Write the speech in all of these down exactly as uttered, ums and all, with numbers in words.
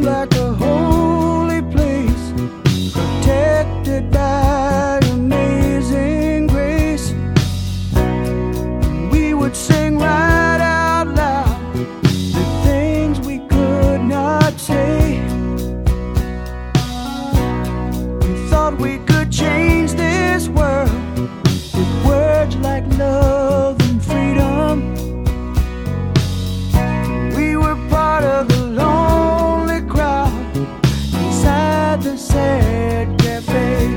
like a holy place, protected by amazing grace. We would sing right out loud the things we could not say. We thought we could change this world with words like love and freedom. We were part of the lonely crowd inside the sad cafe.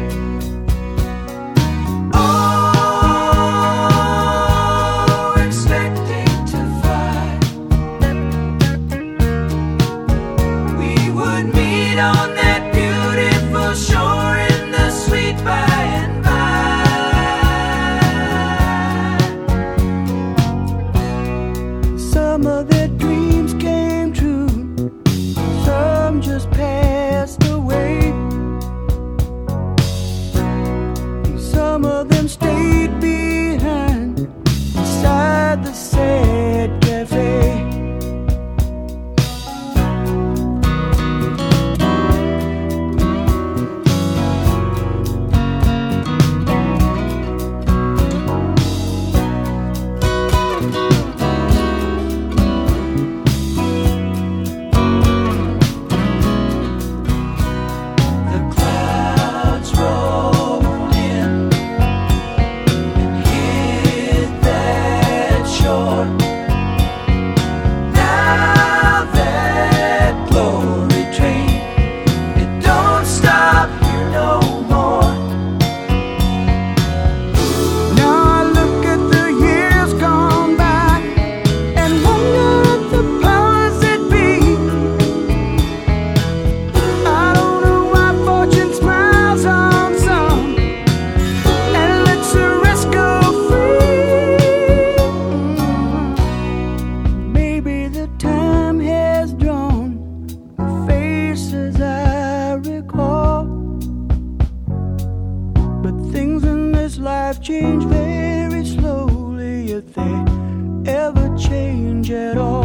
Oh, expecting to find we would meet on that beautiful shore in the sweet by and by. Some of their dreams came true, some just passed away. Some of them stayed behind inside the sad cafe. The clouds rolled in and hit that shore. Now that glory train, it don't stop here no more. Now I look at the years gone by and wonder at the powers that be. I don't know why fortune smiles on some and lets the rest go free. Maybe the time has drawn the faces I recall, but things in this life change very slowly, if they ever change at all.